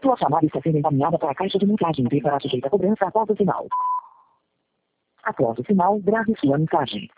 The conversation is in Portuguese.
Sua chamada está sendo encaminhada para a caixa de mensagem e será sujeita a cobrança após o sinal. Após o sinal, grave sua mensagem.